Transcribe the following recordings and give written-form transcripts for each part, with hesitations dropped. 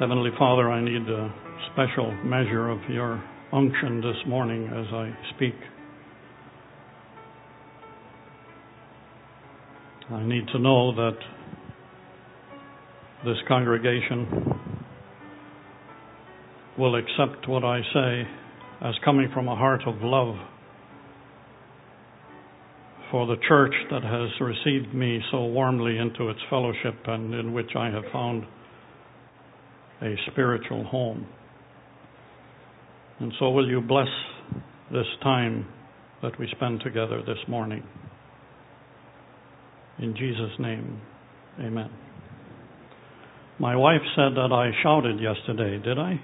Heavenly Father, I need a special measure of your unction this morning as I speak. I need to know that this congregation will accept what I say as coming from a heart of love for the church that has received me so warmly into its fellowship and in which I have found a spiritual home. And so will you bless this time that we spend together this morning. In Jesus' name, amen. My wife said that I shouted yesterday, did I?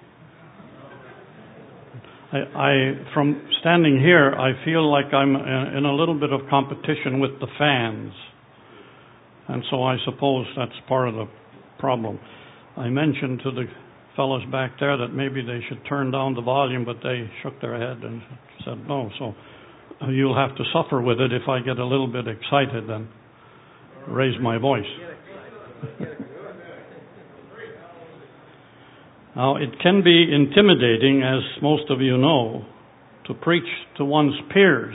From standing here, I feel like I'm in a little bit of competition with the fans. And so I suppose that's part of the problem. I mentioned to the fellows back there that maybe they should turn down the volume, but they shook their head and said no. So you'll have to suffer with it if I get a little bit excited and raise my voice. Now, it can be intimidating, as most of you know, to preach to one's peers.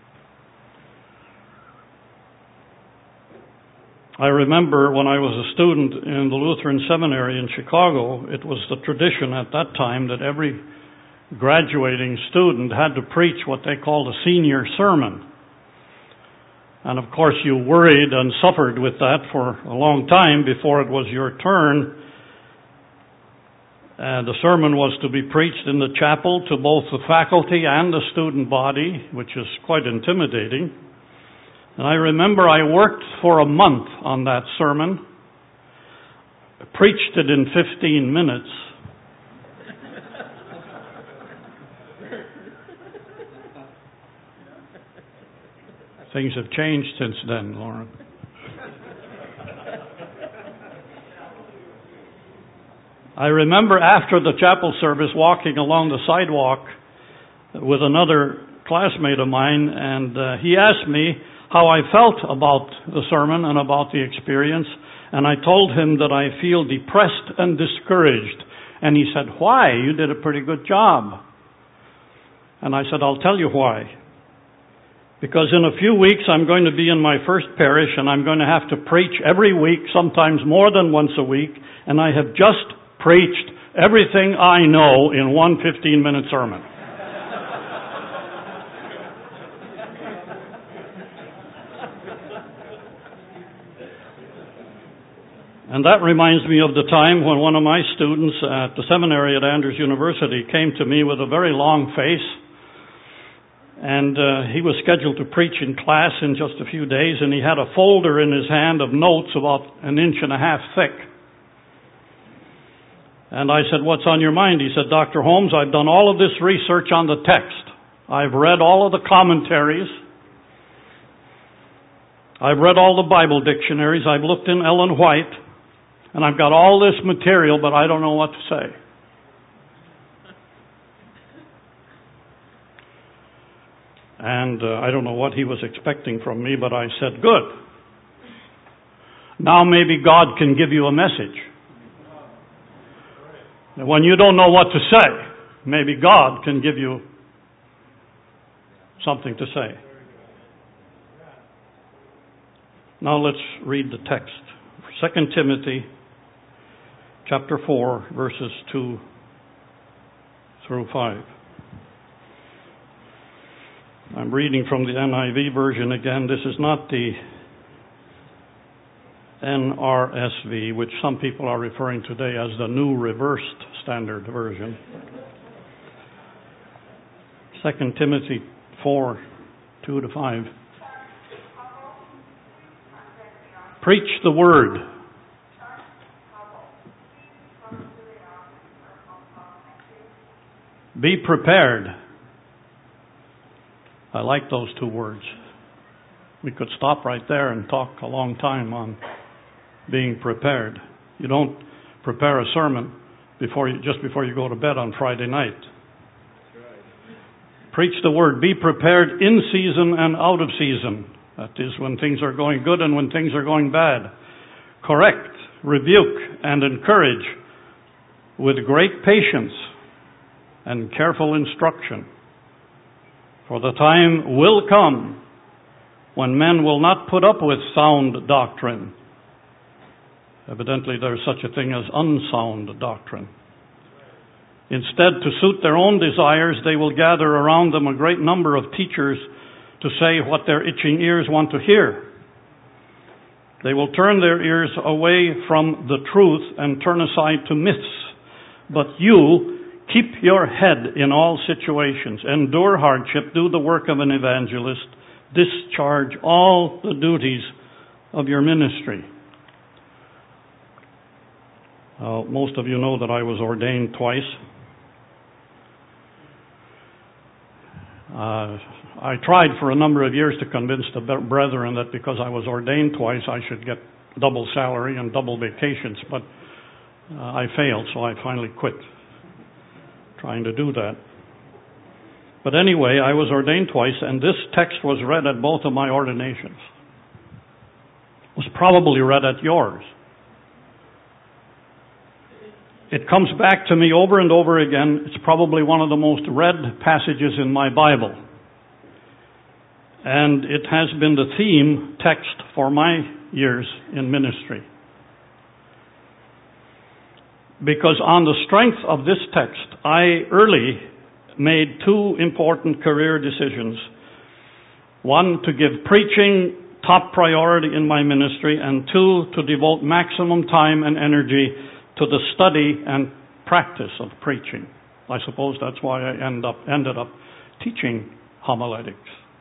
I remember when I was a student in the Lutheran Seminary in Chicago, it was the tradition at that time that every graduating student had to preach what they called a senior sermon. And of course you worried and suffered with that for a long time before it was your turn. The sermon was to be preached in the chapel to both the faculty and the student body, which is quite intimidating. And I remember I worked for a month on that sermon, preached it in 15 minutes. Things have changed since then, Lauren. I remember after the chapel service walking along the sidewalk with another classmate of mine, and he asked me how I felt about the sermon and about the experience, and I told him that I feel depressed and discouraged. And he said, "Why? You did a pretty good job." And I said, "I'll tell you why. Because in a few weeks I'm going to be in my first parish, and I'm going to have to preach every week, sometimes more than once a week, and I have just preached everything I know in one 15-minute sermon." And that reminds me of the time when one of my students at the seminary at Andrews University came to me with a very long face. And he was scheduled to preach in class in just a few days, and he had a folder in his hand of notes about 1.5 inches thick. And I said, "What's on your mind?" He said, "Dr. Holmes, I've done all of this research on the text. I've read all of the commentaries. I've read all the Bible dictionaries. I've looked in Ellen White. And I've got all this material, but I don't know what to say." And I don't know what he was expecting from me, but I said, "Good. Now maybe God can give you a message. And when you don't know what to say, maybe God can give you something to say." Now let's read the text. 2 Timothy chapter 4, verses 2 through 5. I'm reading from the NIV version again. This is not the NRSV, which some people are referring today as the New Reversed Standard Version. 2 Timothy 4, 2 to 5. Preach the word. Be prepared. I like those two words. We could stop right there and talk a long time on being prepared. You don't prepare a sermon just before you go to bed on Friday night. Preach the word. Be prepared in season and out of season. That is, when things are going good and when things are going bad. Correct, rebuke, and encourage with great patience and careful instruction. For the time will come when men will not put up with sound doctrine. Evidently, there's such a thing as unsound doctrine. Instead, to suit their own desires, they will gather around them a great number of teachers to say what their itching ears want to hear. They will turn their ears away from the truth and turn aside to myths. But you, keep your head in all situations, endure hardship, do the work of an evangelist, discharge all the duties of your ministry. Most of you know that I was ordained twice. I tried for a number of years to convince the brethren that because I was ordained twice, I should get double salary and double vacations, but I failed, so I finally quit trying to do that. But anyway, I was ordained twice, and this text was read at both of my ordinations. It was probably read at yours. It comes back to me over and over again. It's probably one of the most read passages in my Bible. And it has been the theme text for my years in ministry. Because on the strength of this text, I early made two important career decisions. One, to give preaching top priority in my ministry, and two, to devote maximum time and energy to the study and practice of preaching. I suppose that's why I ended up teaching homiletics.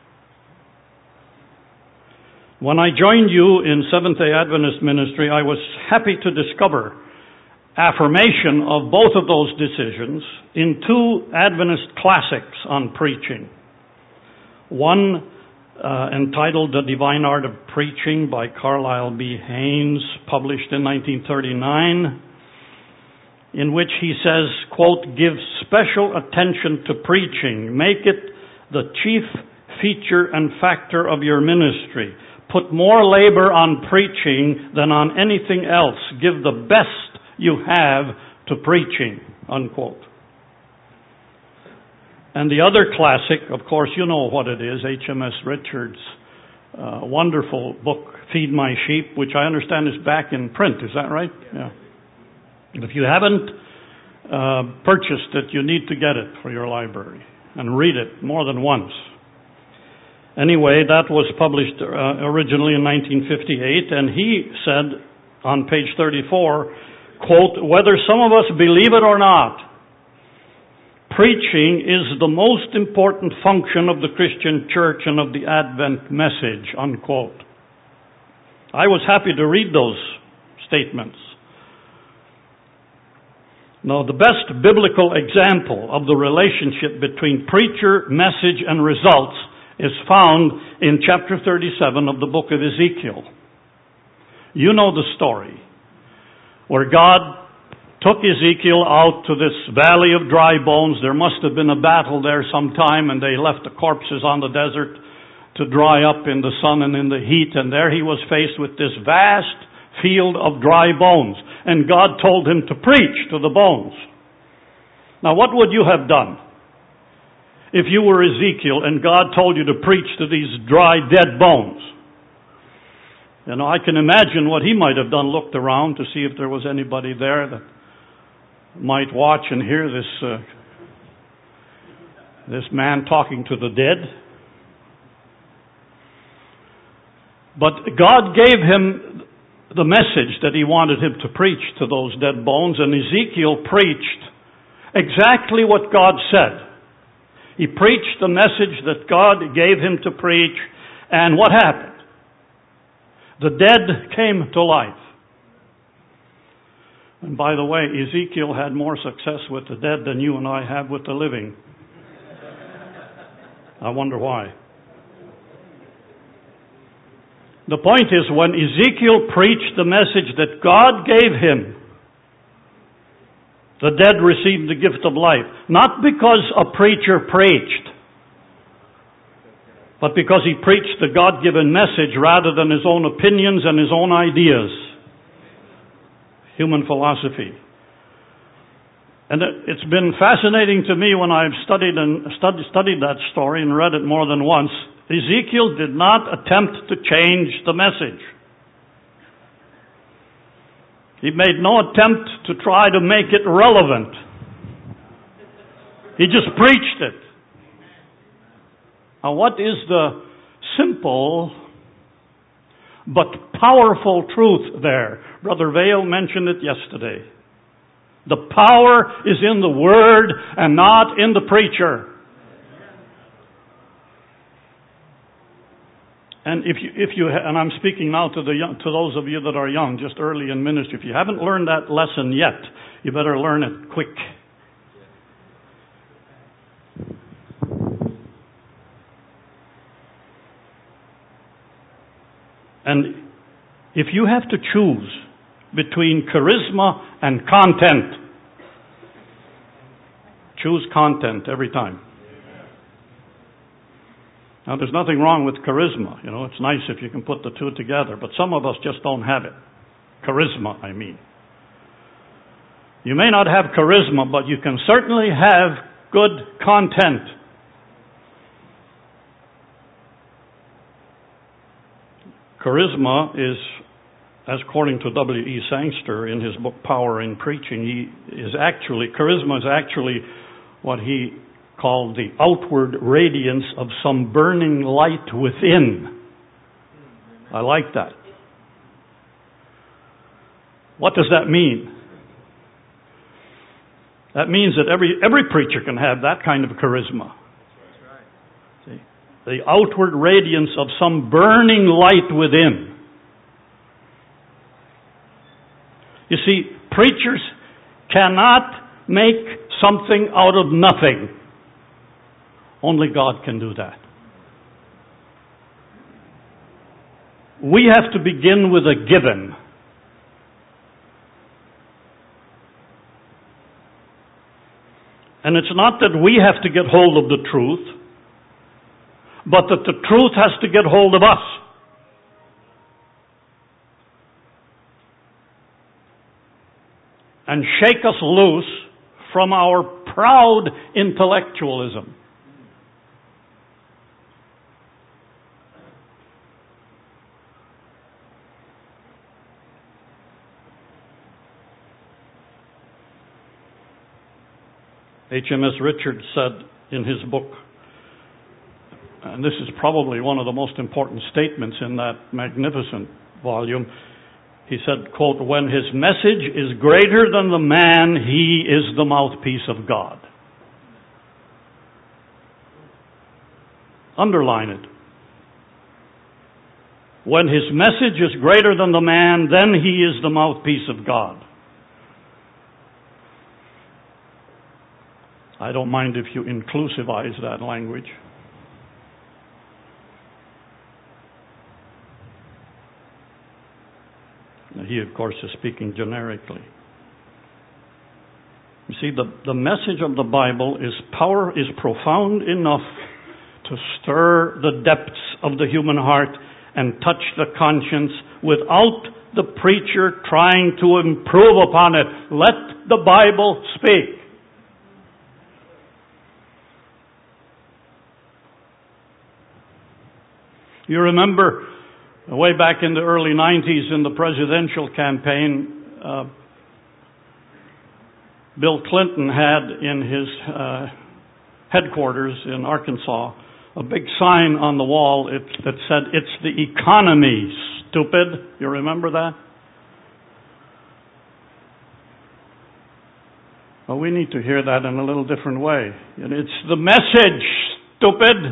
When I joined you in Seventh-day Adventist ministry, I was happy to discover affirmation of both of those decisions in two Adventist classics on preaching. One entitled The Divine Art of Preaching by Carlisle B. Haynes, published in 1939, in which he says, quote, "Give special attention to preaching. Make it the chief feature and factor of your ministry. Put more labor on preaching than on anything else. Give the best you have to preaching," unquote. And the other classic, of course, you know what it is, H.M.S. Richards' wonderful book, Feed My Sheep, which I understand is back in print. Is that right? Yeah. If you haven't purchased it, you need to get it for your library and read it more than once. Anyway, that was published originally in 1958, and he said on page 34, quote, "Whether some of us believe it or not, preaching is the most important function of the Christian church and of the Advent message," unquote. I was happy to read those statements. Now, the best biblical example of the relationship between preacher, message, and results is found in chapter 37 of the book of Ezekiel. You know the story, where God took Ezekiel out to this valley of dry bones. There must have been a battle there sometime, and they left the corpses on the desert to dry up in the sun and in the heat, and there he was faced with this vast field of dry bones. And God told him to preach to the bones. Now, what would you have done if you were Ezekiel and God told you to preach to these dry, dead bones? You know, I can imagine what he might have done, looked around to see if there was anybody there that might watch and hear this man talking to the dead. But God gave him the message that he wanted him to preach to those dead bones, and Ezekiel preached exactly what God said. He preached the message that God gave him to preach, and what happened? The dead came to life. And by the way, Ezekiel had more success with the dead than you and I have with the living. I wonder why. The point is, when Ezekiel preached the message that God gave him, the dead received the gift of life. Not because a preacher preached, but because he preached the God-given message rather than his own opinions and his own ideas. Human philosophy. And it's been fascinating to me when I've studied that story and read it more than once. Ezekiel did not attempt to change the message. He made no attempt to try to make it relevant. He just preached it. Now, what is the simple but powerful truth there? Brother Vail mentioned it yesterday. The power is in the Word and not in the preacher. And and I'm speaking now to those of you that are young, just early in ministry. If you haven't learned that lesson yet, you better learn it quick. And if you have to choose between charisma and content, choose content every time. Now, there's nothing wrong with charisma. You know, it's nice if you can put the two together, but some of us just don't have it. Charisma, I mean. You may not have charisma, but you can certainly have good content. Charisma is, as according to W.E. Sangster in his book Power in Preaching, charisma is actually what he called the outward radiance of some burning light within. I like that. What does that mean? That means that every preacher can have that kind of charisma. See? The outward radiance of some burning light within. You see, preachers cannot make something out of nothing. Only God can do that. We have to begin with a given. And it's not that we have to get hold of the truth, but that the truth has to get hold of us. And shake us loose from our proud intellectualism. H.M.S. Richards said in his book, and this is probably one of the most important statements in that magnificent volume, he said, quote, "When his message is greater than the man, he is the mouthpiece of God." Underline it. When his message is greater than the man, then he is the mouthpiece of God. I don't mind if you inclusivize that language. Now, he, of course, is speaking generically. You see, the message of the Bible is profound enough to stir the depths of the human heart and touch the conscience without the preacher trying to improve upon it. Let the Bible speak. You remember way back in the early 90s in the presidential campaign, Bill Clinton had in his headquarters in Arkansas a big sign on the wall that said, "It's the economy, stupid." You remember that? Well, we need to hear that in a little different way. It's the message, stupid.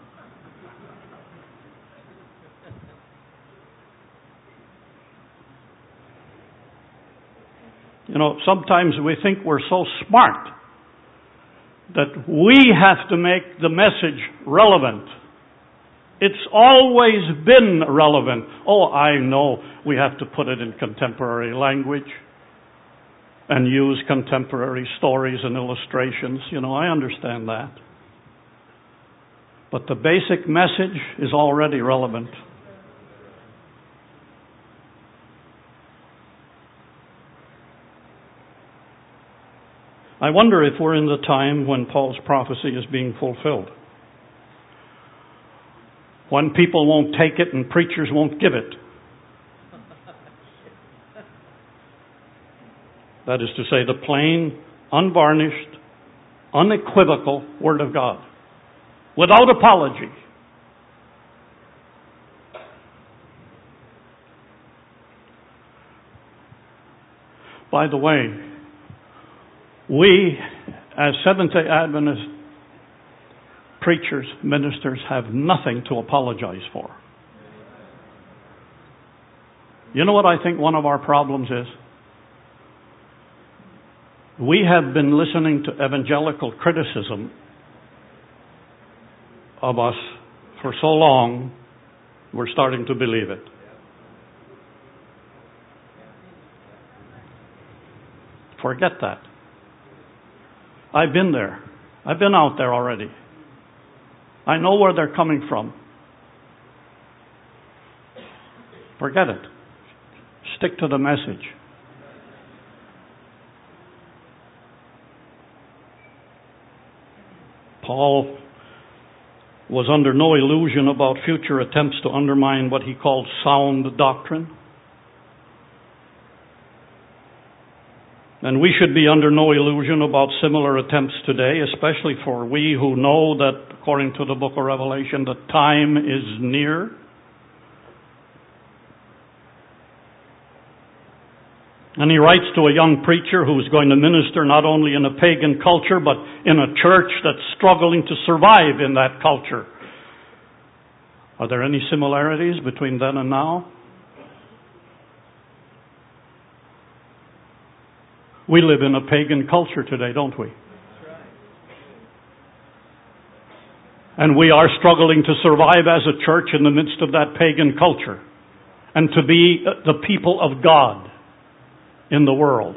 You know, sometimes we think we're so smart that we have to make the message relevant. It's always been relevant. Oh, I know we have to put it in contemporary language and use contemporary stories and illustrations. You know, I understand that. But the basic message is already relevant. I wonder if we're in the time when Paul's prophecy is being fulfilled. When people won't take it and preachers won't give it. That is to say, the plain, unvarnished, unequivocal Word of God. Without apology. By the way, we as Seventh-day Adventist preachers, ministers, have nothing to apologize for. You know what I think one of our problems is? We have been listening to evangelical criticism of us for so long, we're starting to believe it. Forget that. I've been there. I've been out there already. I know where they're coming from. Forget it. Stick to the message. Paul was under no illusion about future attempts to undermine what he called sound doctrine. And we should be under no illusion about similar attempts today, especially for we who know that, according to the book of Revelation, the time is near. And he writes to a young preacher who is going to minister not only in a pagan culture, but in a church that's struggling to survive in that culture. Are there any similarities between then and now? We live in a pagan culture today, don't we? And we are struggling to survive as a church in the midst of that pagan culture and to be the people of God in the world.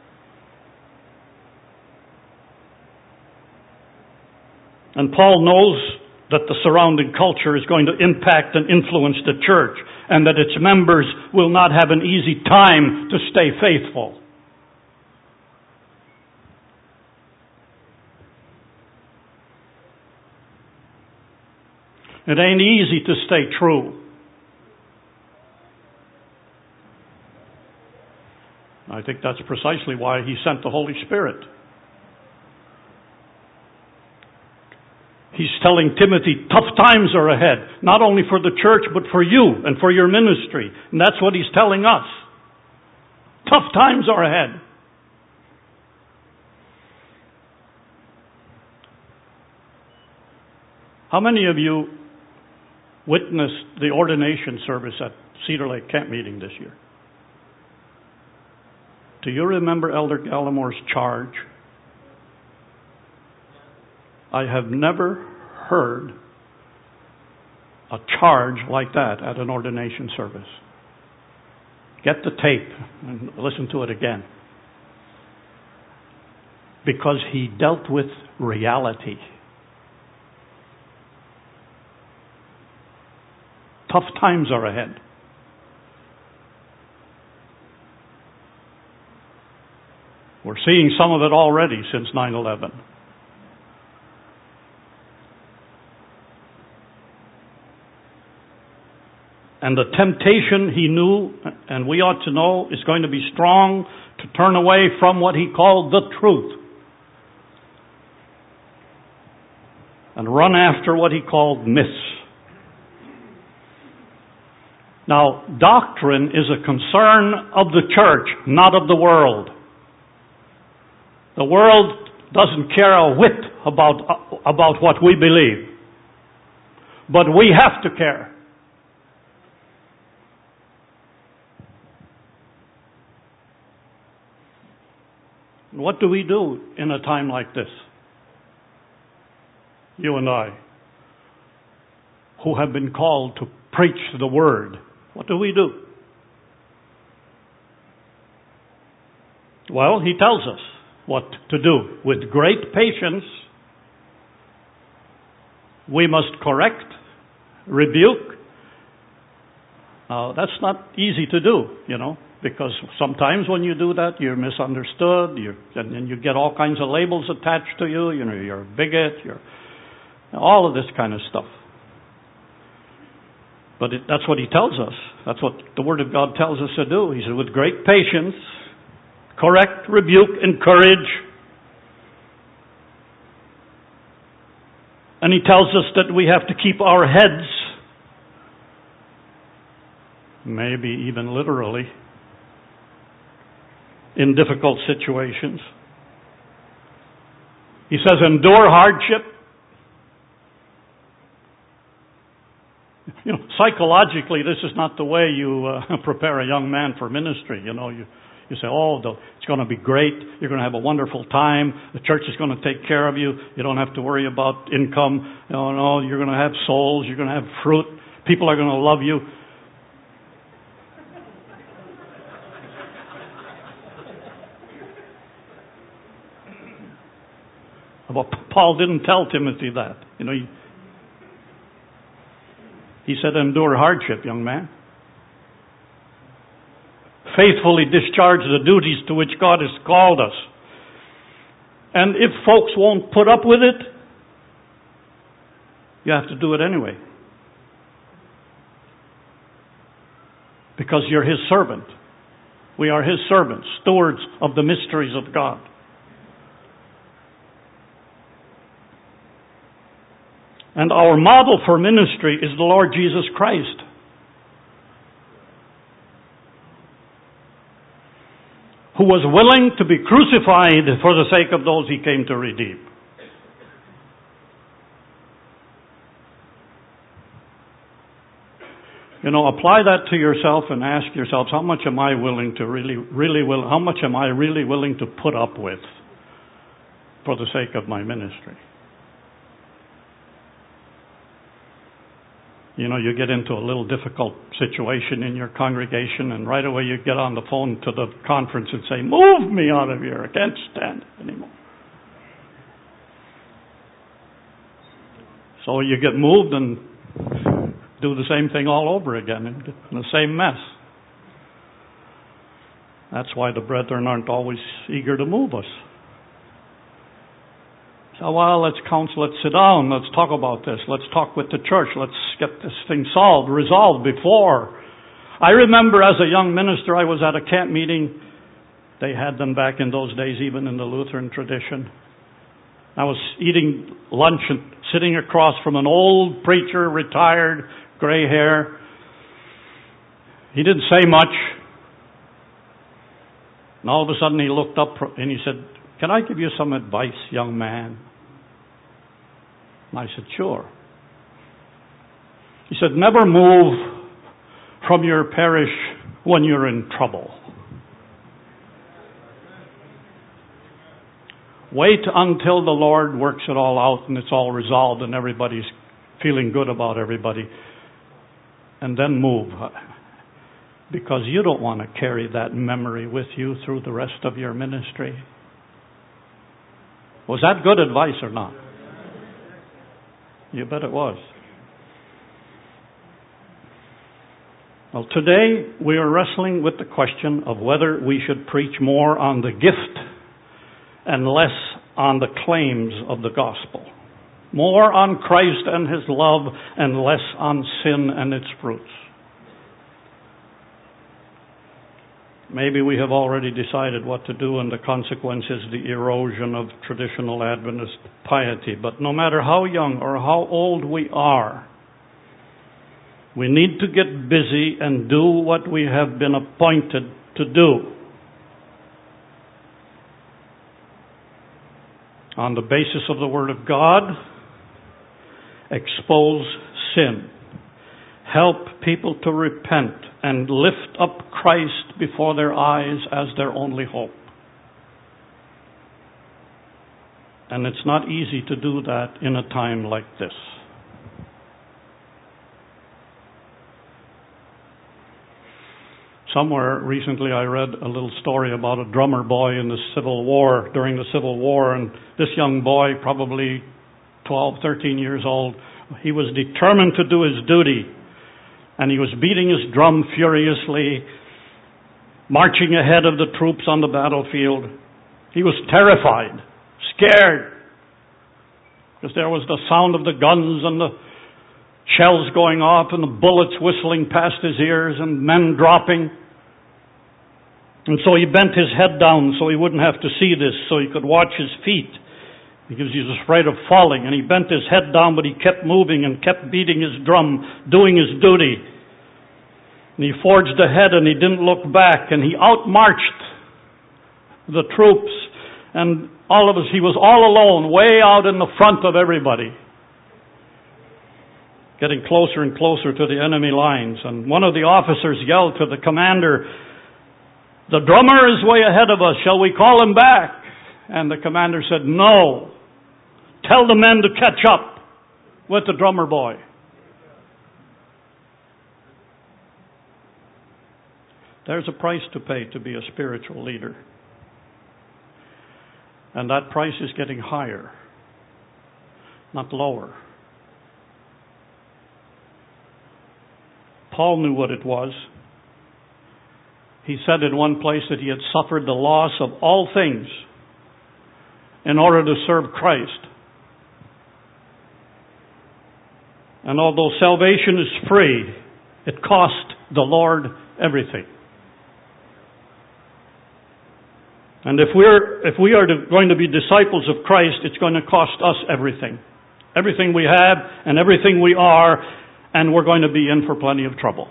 And Paul knows that the surrounding culture is going to impact and influence the church, and that its members will not have an easy time to stay faithful. It ain't easy to stay true. I think that's precisely why he sent the Holy Spirit. He's telling Timothy, tough times are ahead, not only for the church, but for you and for your ministry. And that's what he's telling us. Tough times are ahead. How many of you witnessed the ordination service at Cedar Lake Camp Meeting this year? Do you remember Elder Gallimore's charge? I have never heard a charge like that at an ordination service. Get the tape and listen to it again. Because he dealt with reality. Tough times are ahead. We're seeing some of it already since 9/11. And the temptation, he knew, and we ought to know, is going to be strong to turn away from what he called the truth and run after what he called myths. Now, doctrine is a concern of the church, not of the world. The world doesn't care a whit about what we believe. But we have to care. What do we do in a time like this? You and I, who have been called to preach the Word, what do we do? Well, he tells us what to do. With great patience, we must correct, rebuke. Now, that's not easy to do, you know. Because sometimes when you do that, you're misunderstood, and you get all kinds of labels attached to you. You know, you're a bigot, you're all of this kind of stuff. But that's what he tells us. That's what the Word of God tells us to do. He said, with great patience, correct, rebuke, encourage. And he tells us that we have to keep our heads, maybe even literally, in difficult situations. He says, endure hardship. You know, psychologically, this is not the way you prepare a young man for ministry. You know, you say, it's going to be great. You're going to have a wonderful time. The church is going to take care of you. You don't have to worry about income. No, you're going to have souls. You're going to have fruit. People are going to love you. Well, Paul didn't tell Timothy that. You know, he said, endure hardship, young man. Faithfully discharge the duties to which God has called us. And if folks won't put up with it, you have to do it anyway. Because you're His servant. We are His servants, stewards of the mysteries of God. And our model for ministry is the Lord Jesus Christ. Who was willing to be crucified for the sake of those He came to redeem. You know, apply that to yourself and ask yourselves, how much am I willing to how much am I really willing to put up with for the sake of my ministry? You know, you get into a little difficult situation in your congregation, and right away you get on the phone to the conference and say, move me out of here. I can't stand it anymore. So you get moved and do the same thing all over again in the same mess. That's why the brethren aren't always eager to move us. So, well, let's counsel, let's sit down, let's talk about this, let's talk with the church, let's get this thing resolved before. I remember as a young minister, I was at a camp meeting. They had them back in those days, even in the Lutheran tradition. I was eating lunch and sitting across from an old preacher, retired, gray hair. He didn't say much. And all of a sudden he looked up and he said, can I give you some advice, young man? And I said, sure. He said, never move from your parish when you're in trouble. Wait until the Lord works it all out and it's all resolved and everybody's feeling good about everybody. And then move. Because you don't want to carry that memory with you through the rest of your ministry. Was that good advice or not? You bet it was. Well, today we are wrestling with the question of whether we should preach more on the gift and less on the claims of the gospel. More on Christ and His love and less on sin and its fruits. Maybe we have already decided what to do, and the consequence is the erosion of traditional Adventist piety. But no matter how young or how old we are, we need to get busy and do what we have been appointed to do. On the basis of the Word of God, expose sin. Help people to repent and lift up Christ before their eyes as their only hope. And it's not easy to do that in a time like this. Somewhere recently I read a little story about a drummer boy in the Civil War, during the Civil War, and this young boy, probably 12, 13 years old, he was determined to do his duty. And he was beating his drum furiously. marching ahead of the troops on the battlefield. He was terrified, scared, because there was the sound of the guns and the shells going off and the bullets whistling past his ears and men dropping. And so he bent his head down so he wouldn't have to see this, so he could watch his feet, because he was afraid of falling. And he bent his head down, but he kept moving and kept beating his drum, doing his duty. And he forged ahead and he didn't look back, and he outmarched the troops. And all of us, he was all alone, way out in the front of everybody, getting closer and closer to the enemy lines. And one of the officers yelled to the commander, "The drummer is way ahead of us. Shall we call him back?" And the commander said, "No. Tell the men to catch up with the drummer boy." There's a price to pay to be a spiritual leader. And that price is getting higher, not lower. Paul knew what it was. He said in one place that he had suffered the loss of all things in order to serve Christ. And although salvation is free, it cost the Lord everything. And if we are going to be disciples of Christ, it's going to cost us everything. Everything we have and everything we are, and we're going to be in for plenty of trouble.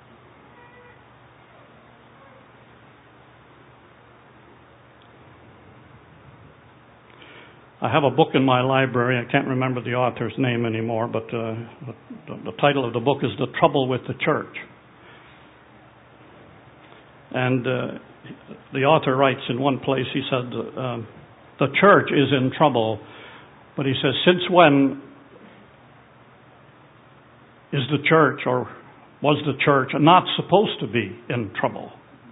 I have a book in my library. I can't remember the author's name anymore, but the title of the book is The Trouble with the Church. And the author writes in one place, he said, the church is in trouble, but he says, since when is the church, or was the church, not supposed to be in trouble?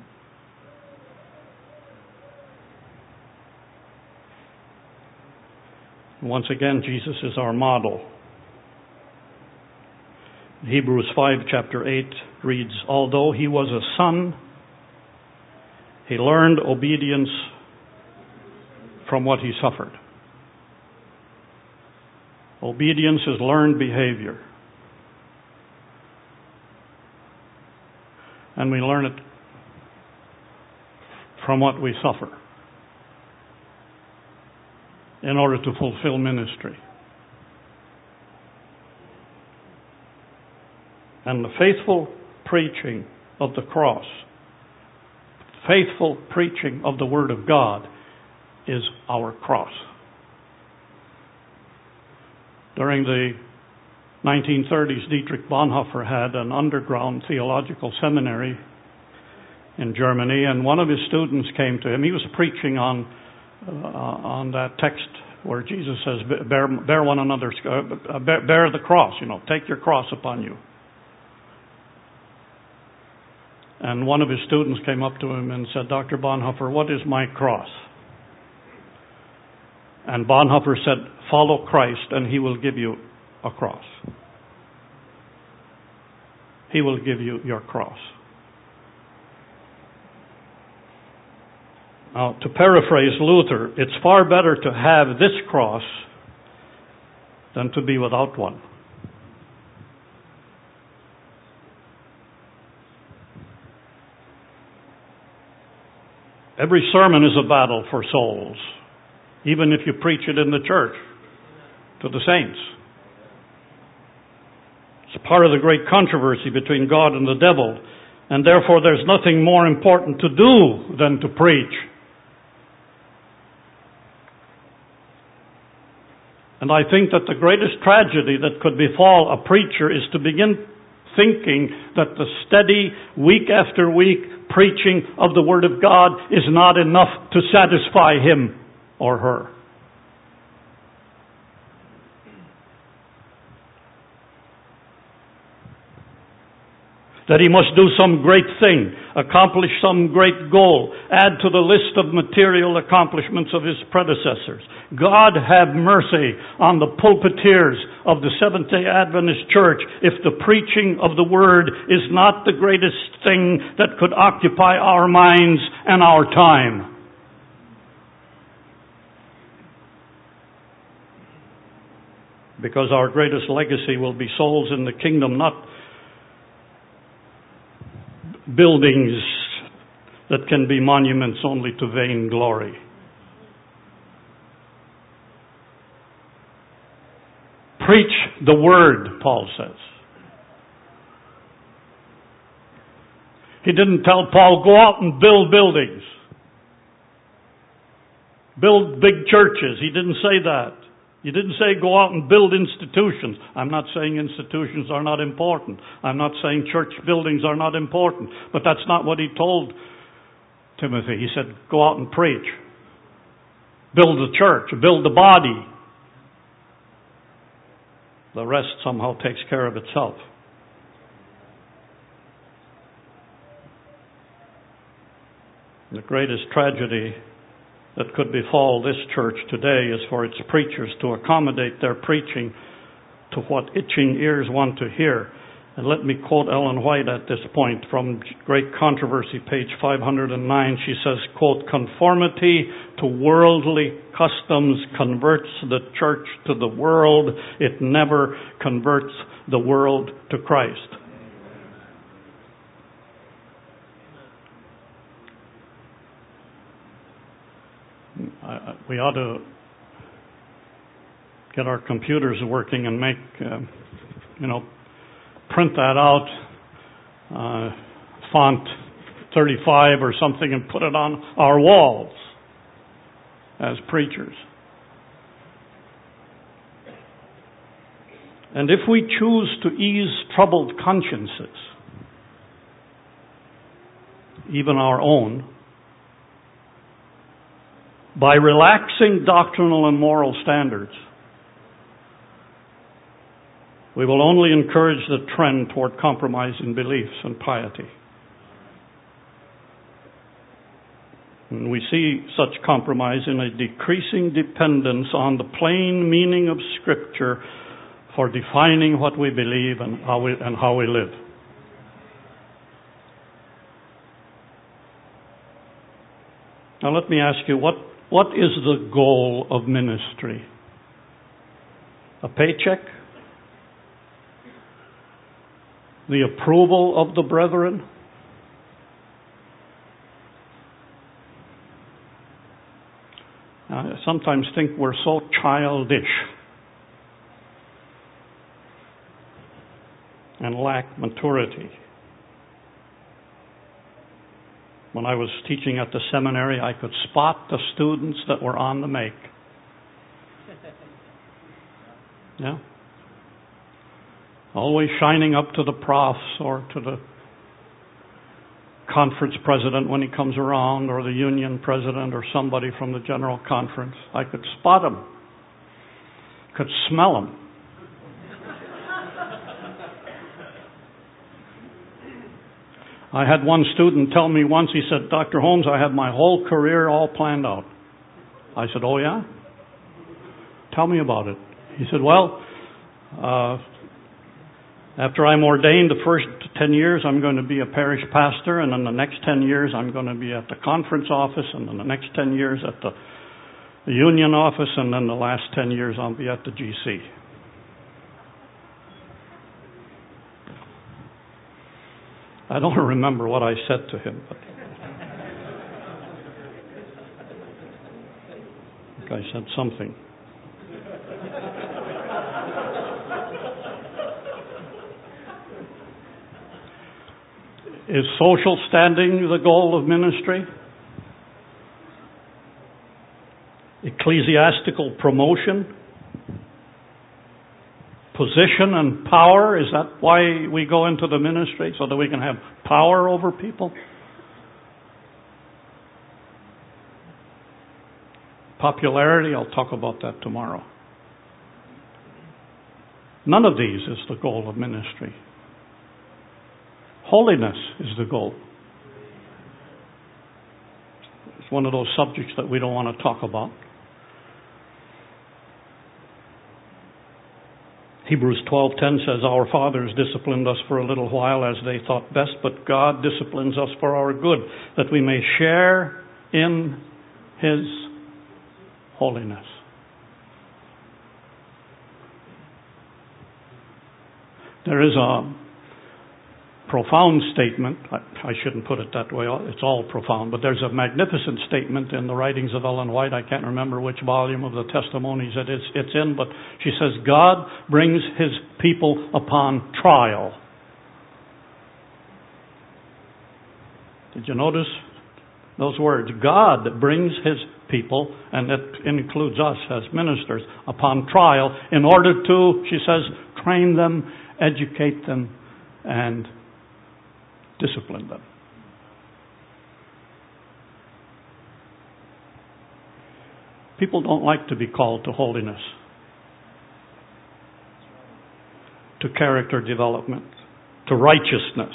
Once again, Jesus is our model. Hebrews 5, chapter 8 reads, although he was a son, he learned obedience from what he suffered. Obedience is learned behavior. And we learn it from what we suffer in order to fulfill ministry. And the faithful preaching of the cross, faithful preaching of the Word of God is our cross. During the 1930s, Dietrich Bonhoeffer had an underground theological seminary in Germany, and one of his students came to him. He was preaching on that text where Jesus says, bear one another's, bear the cross, take your cross upon you. And one of his students came up to him and said, Dr. Bonhoeffer, what is my cross? And Bonhoeffer said, follow Christ and he will give you a cross. He will give you your cross. Now, to paraphrase Luther, it's far better to have this cross than to be without one. Every sermon is a battle for souls, even if you preach it in the church to the saints. It's part of the great controversy between God and the devil, and therefore there's nothing more important to do than to preach. And I think that the greatest tragedy that could befall a preacher is to begin thinking that the steady, week after week preaching of the Word of God is not enough to satisfy him or her. that he must do some great thing, accomplish some great goal, add to the list of material accomplishments of his predecessors. God have mercy on the pulpiteers of the Seventh-day Adventist Church if the preaching of the Word is not the greatest thing that could occupy our minds and our time. Because our greatest legacy will be souls in the kingdom, not buildings that can be monuments only to vain glory. Preach the word, Paul says. He didn't tell Paul, go out and build buildings. Build big churches. He didn't say that. He didn't say go out and build institutions. I'm not saying institutions are not important. I'm not saying church buildings are not important. But that's not what he told Timothy. He said, go out and preach. Build the church. Build the body. The rest somehow takes care of itself. The greatest tragedy that could befall this church today is for its preachers to accommodate their preaching to what itching ears want to hear. And let me quote Ellen White at this point from Great Controversy, page 509. She says, quote, conformity to worldly customs converts the church to the world. It never converts the world to Christ. We ought to get our computers working and make, print that out, font 35 or something, and put it on our walls as preachers. And if we choose to ease troubled consciences, even our own, by relaxing doctrinal and moral standards, we will only encourage the trend toward compromise in beliefs and piety. And we see such compromise in a decreasing dependence on the plain meaning of Scripture for defining what we believe and how we live. Now let me ask you, what is the goal of ministry? A paycheck? The approval of the brethren? I sometimes think we're so childish and lack maturity. When I was teaching at the seminary, I could spot the students that were on the make. Yeah. Always shining up to the profs or to the conference president when he comes around, or the union president or somebody from the general conference. I could spot them. Could smell them. I had one student tell me once, he said, Dr. Holmes, I have my whole career all planned out. I said, oh yeah? Tell me about it. He said, well, after I'm ordained, the first 10 years I'm going to be a parish pastor, and then the next 10 years I'm going to be at the conference office, and then the next 10 years at the union office, and then the last 10 years I'll be at the GC. I don't remember what I said to him, but I think I said something. Is social standing the goal of ministry? Ecclesiastical promotion? Position and power? Is that why we go into the ministry? So that we can have power over people? Popularity? I'll talk about that tomorrow. None of these is the goal of ministry. Holiness is the goal. It's one of those subjects that we don't want to talk about. Hebrews 12:10 says, "Our fathers disciplined us for a little while as they thought best, but God disciplines us for our good, that we may share in His holiness." There is a profound statement. I shouldn't put it that way. It's all profound. But there's a magnificent statement in the writings of Ellen White. I can't remember which volume of the Testimonies it's in, but she says, God brings His people upon trial. Did you notice those words? God brings His people, and that includes us as ministers, upon trial in order to, she says, train them, educate them, and discipline them. People don't like to be called to holiness, to character development, to righteousness.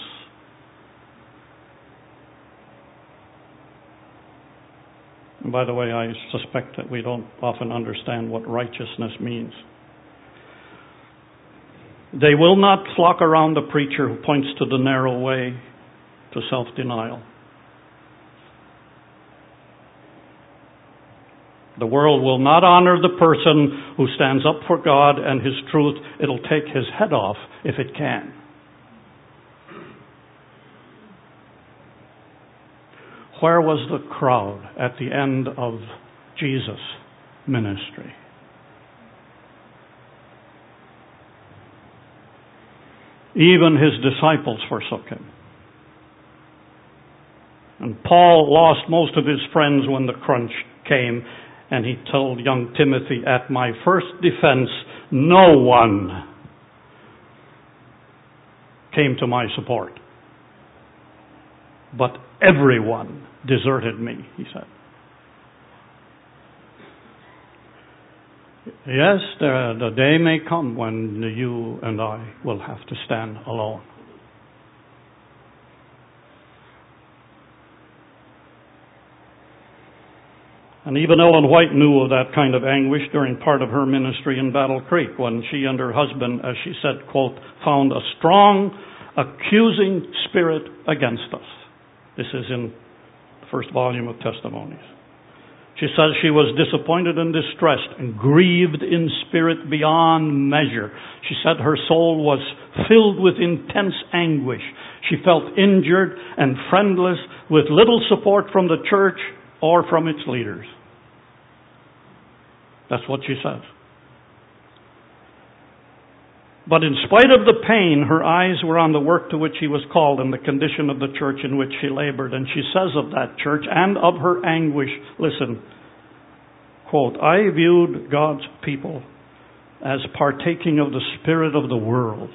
And by the way, I suspect that we don't often understand what righteousness means. They will not flock around the preacher who points to the narrow way to self-denial. The world will not honor the person who stands up for God and His truth. It'll take his head off if it can. Where was the crowd at the end of Jesus' ministry? Even His disciples forsook Him. And Paul lost most of his friends when the crunch came, and he told young Timothy, "At my first defense, no one came to my support, but everyone deserted me," he said. Yes, the day may come when you and I will have to stand alone. And even Ellen White knew of that kind of anguish during part of her ministry in Battle Creek when she and her husband, as she said, quote, "found a strong, accusing spirit against us." This is in the first volume of Testimonies. She says she was disappointed and distressed and grieved in spirit beyond measure. She said her soul was filled with intense anguish. She felt injured and friendless, with little support from the church or from its leaders. That's what she says. But in spite of the pain, her eyes were on the work to which she was called and the condition of the church in which she labored. And she says of that church and of her anguish, listen, quote, "I viewed God's people as partaking of the spirit of the world,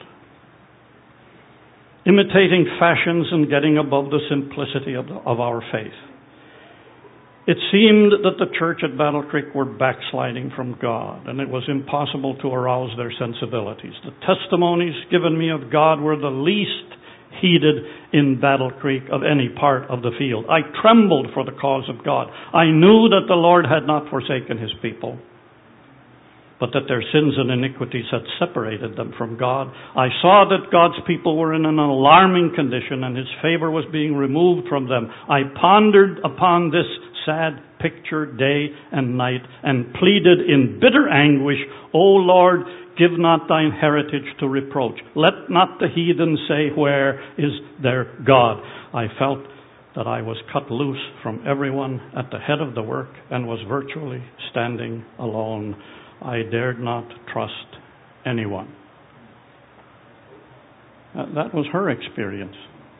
imitating fashions and getting above the simplicity of our faith. It seemed that the church at Battle Creek were backsliding from God, and it was impossible to arouse their sensibilities. The testimonies given me of God were the least heeded in Battle Creek of any part of the field. I trembled for the cause of God. I knew that the Lord had not forsaken His people, but that their sins and iniquities had separated them from God. I saw that God's people were in an alarming condition, and His favor was being removed from them. I pondered upon this sad picture day and night, and pleaded in bitter anguish, O Lord, give not thine heritage to reproach. Let not the heathen say, where is their God? I felt that I was cut loose from everyone at the head of the work and was virtually standing alone. I dared not trust anyone." That was her experience.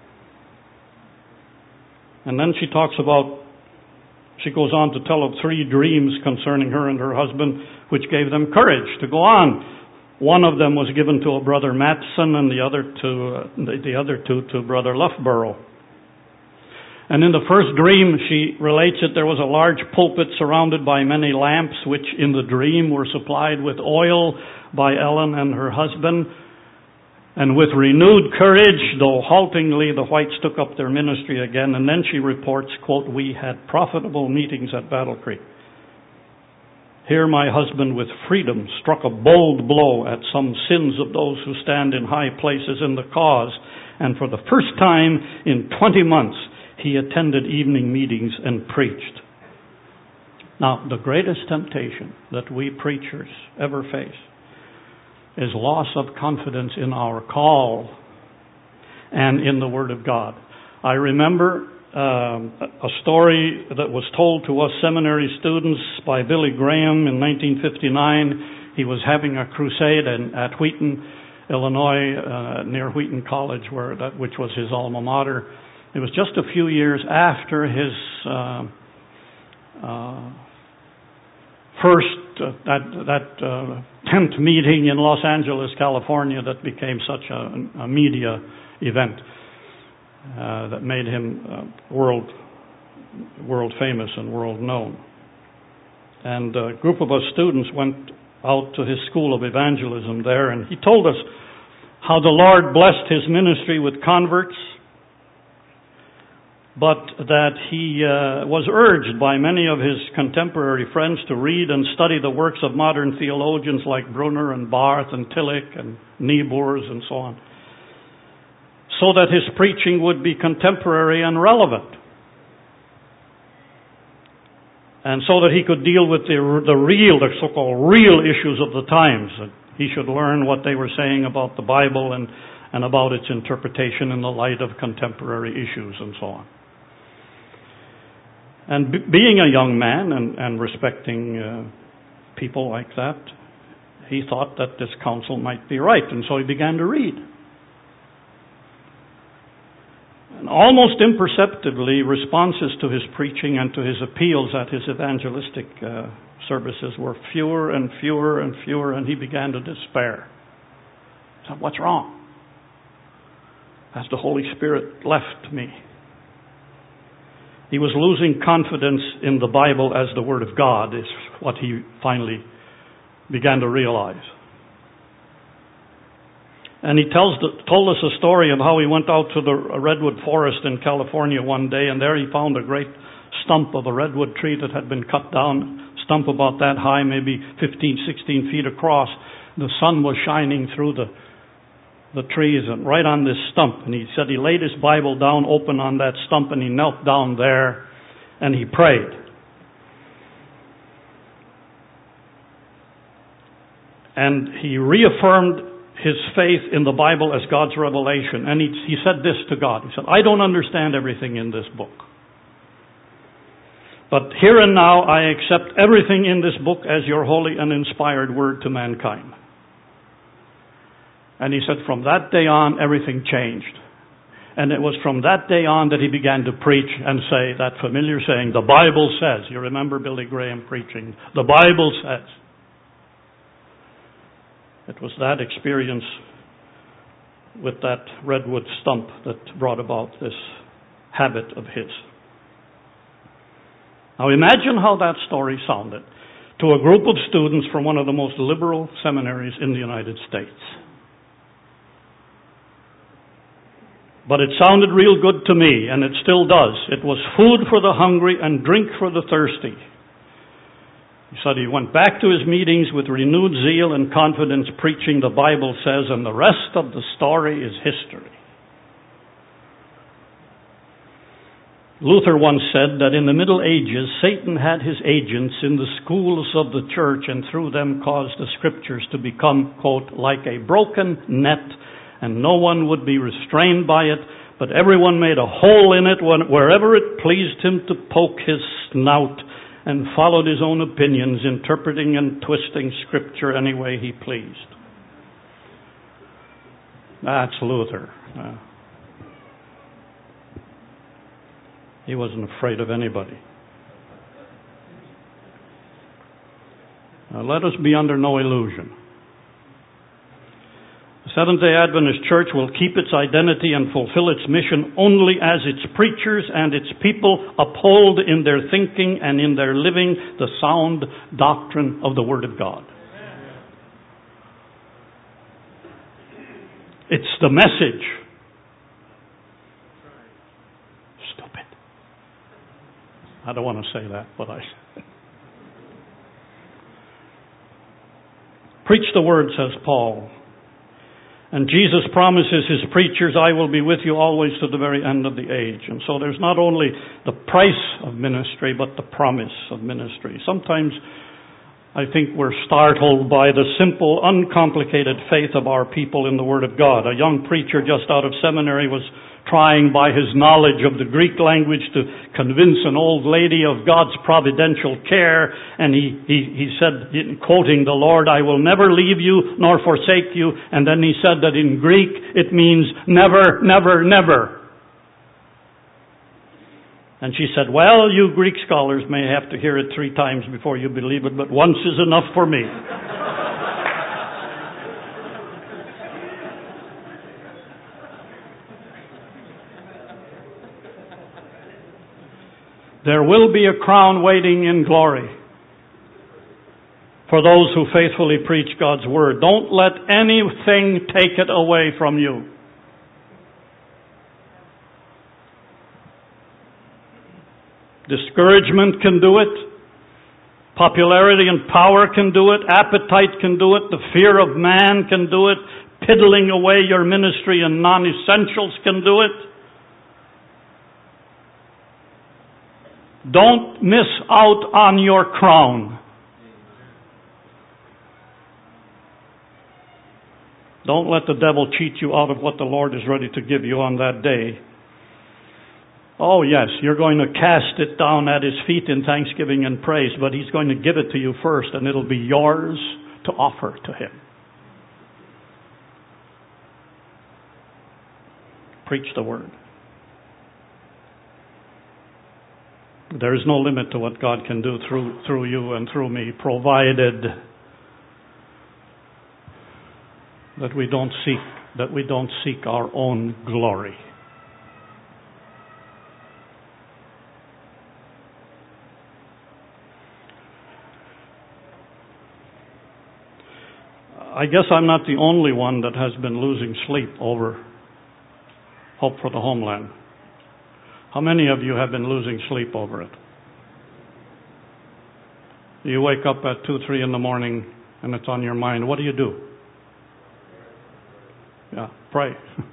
And then she goes on to tell of 3 dreams concerning her and her husband, which gave them courage to go on. One of them was given to a brother Matson, and the other two to brother Loughborough. And in the first dream, she relates that there was a large pulpit surrounded by many lamps, which in the dream were supplied with oil by Ellen and her husband. And with renewed courage, though haltingly, the whites took up their ministry again. And then she reports, quote, "We had profitable meetings at Battle Creek. Here my husband with freedom struck a bold blow at some sins of those who stand in high places in the cause. And for the first time in 20 months, he attended evening meetings and preached." Now, the greatest temptation that we preachers ever face is loss of confidence in our call and in the Word of God. I remember a story that was told to us seminary students by Billy Graham in 1959. He was having a crusade at Wheaton, Illinois, near Wheaton College, which was his alma mater. It was just a few years after his first tent meeting in Los Angeles, California, that became such a media event that made him world famous and world known. And a group of us students went out to his school of evangelism there, and he told us how the Lord blessed his ministry with converts, but that he was urged by many of his contemporary friends to read and study the works of modern theologians like Brunner and Barth and Tillich and Niebuhr and so on, so that his preaching would be contemporary and relevant, and so that he could deal with the so-called real issues of the times. That he should learn what they were saying about the Bible and about its interpretation in the light of contemporary issues and so on. And being a young man and respecting people like that, he thought that this counsel might be right, and so he began to read. And almost imperceptibly, responses to his preaching and to his appeals at his evangelistic services were fewer and fewer and fewer, and he began to despair. He said, "What's wrong? Has the Holy Spirit left me?" He was losing confidence in the Bible as the Word of God, is what he finally began to realize. And he told us a story of how he went out to the redwood forest in California one day, and there he found a great stump of a redwood tree that had been cut down, stump about that high, maybe 15, 16 feet across. The sun was shining through the trees and right on this stump. And he said he laid his Bible down open on that stump, and he knelt down there and he prayed. And he reaffirmed his faith in the Bible as God's revelation. And he said this to God. He said, "I don't understand everything in this book, but here and now I accept everything in this book as your holy and inspired word to mankind." And he said from that day on, everything changed. And it was from that day on that he began to preach and say that familiar saying, "The Bible says." You remember Billy Graham preaching, "The Bible says." It was that experience with that redwood stump that brought about this habit of his. Now imagine how that story sounded to a group of students from one of the most liberal seminaries in the United States. But it sounded real good to me, and it still does. It was food for the hungry and drink for the thirsty. He said he went back to his meetings with renewed zeal and confidence, preaching the Bible says, and the rest of the story is history. Luther once said that in the Middle Ages, Satan had his agents in the schools of the church, and through them caused the Scriptures to become, quote, "like a broken net, and no one would be restrained by it, but everyone made a hole in it wherever it pleased him to poke his snout, and followed his own opinions, interpreting and twisting Scripture any way he pleased." That's Luther. He wasn't afraid of anybody. Now, let us be under no illusion. The Seventh-day Adventist Church will keep its identity and fulfill its mission only as its preachers and its people uphold in their thinking and in their living the sound doctrine of the Word of God. It's the message. Stupid. I don't want to say that, but I... Preach the word, says Paul. And Jesus promises his preachers, I will be with you always to the very end of the age. And so there's not only the price of ministry, but the promise of ministry. Sometimes I think we're startled by the simple, uncomplicated faith of our people in the Word of God. A young preacher just out of seminary was trying by his knowledge of the Greek language to convince an old lady of God's providential care. And he said, quoting the Lord, I will never leave you nor forsake you. And then he said that in Greek it means never, never, never. And she said, well, you Greek scholars may have to hear it 3 times before you believe it, but once is enough for me. There will be a crown waiting in glory for those who faithfully preach God's word. Don't let anything take it away from you. Discouragement can do it. Popularity and power can do it. Appetite can do it. The fear of man can do it. Piddling away your ministry and non-essentials can do it. Don't miss out on your crown. Don't let the devil cheat you out of what the Lord is ready to give you on that day. Oh yes, you're going to cast it down at his feet in thanksgiving and praise, but he's going to give it to you first, and it'll be yours to offer to him. Preach the word. There is no limit to what God can do through you and through me, provided that we don't seek our own glory. I guess I'm not the only one that has been losing sleep over Hope for the Homeland. How many of you have been losing sleep over it? You wake up at 2, 3 in the morning and it's on your mind. What do you do? Yeah, pray.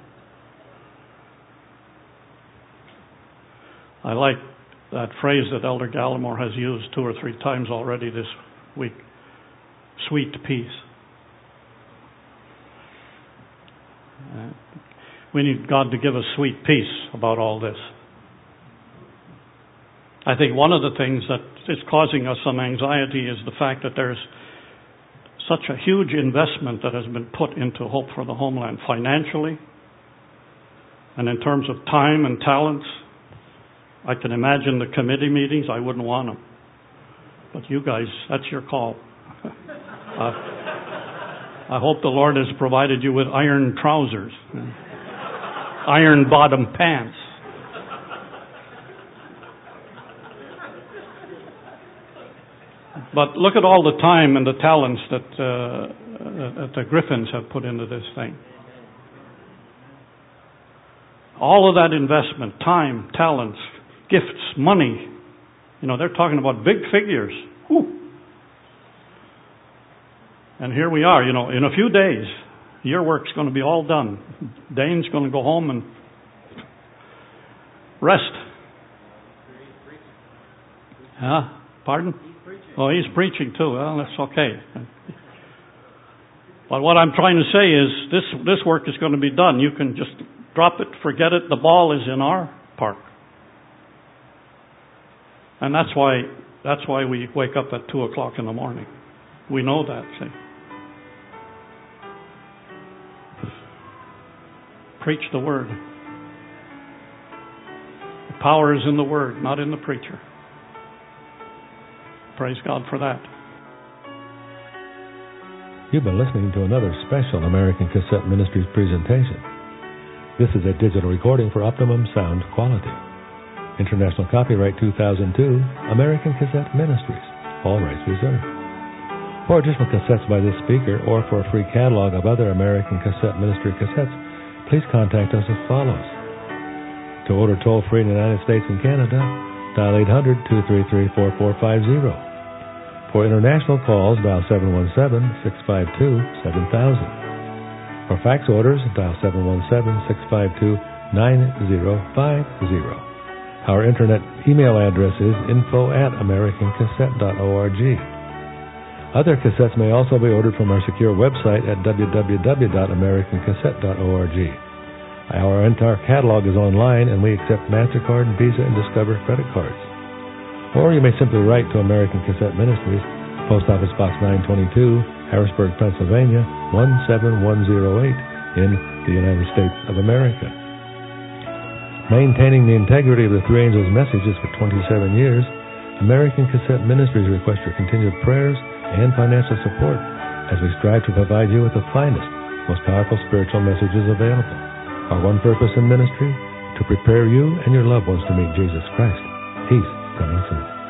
I like that phrase that Elder Gallimore has used 2 or 3 times already this week. Sweet peace. We need God to give us sweet peace about all this. I think one of the things that is causing us some anxiety is the fact that there's such a huge investment that has been put into Hope for the Homeland financially and in terms of time and talents. I can imagine the committee meetings. I wouldn't want them. But you guys, that's your call. I hope the Lord has provided you with iron trousers, iron bottom pants. But look at all the time and the talents that the Griffins have put into this thing. All of that investment, time, talents, gifts, money. You know, they're talking about big figures. Whew. And here we are, you know, in a few days, your work's going to be all done. Dane's going to go home and rest. Huh? Pardon? Oh, he's preaching too. Well, that's okay. But what I'm trying to say is this work is going to be done. You can just drop it, forget it. The ball is in our park. And that's why we wake up at 2 o'clock in the morning. We know that, see. Preach the word. The power is in the word, not in the preacher. Praise God for that. You've been listening to another special American Cassette Ministries presentation. This is a digital recording for optimum sound quality. International copyright 2002, American Cassette Ministries. All rights reserved. For additional cassettes by this speaker, or for a free catalog of other American Cassette Ministry cassettes, please contact us as follows. To order toll-free in the United States and Canada, dial 800-233-4450. For international calls, dial 717-652-7000. For fax orders, dial 717-652-9050. Our internet email address is info@americancassette.org. Other cassettes may also be ordered from our secure website at www.americancassette.org. Our entire catalog is online, and we accept MasterCard, Visa, and Discover credit cards. Or you may simply write to American Cassette Ministries, Post Office Box 922, Harrisburg, Pennsylvania, 17108 in the United States of America. Maintaining the integrity of the Three Angels messages for 27 years, American Cassette Ministries requests your continued prayers and financial support as we strive to provide you with the finest, most powerful spiritual messages available. Our one purpose in ministry, to prepare you and your loved ones to meet Jesus Christ. He's coming soon.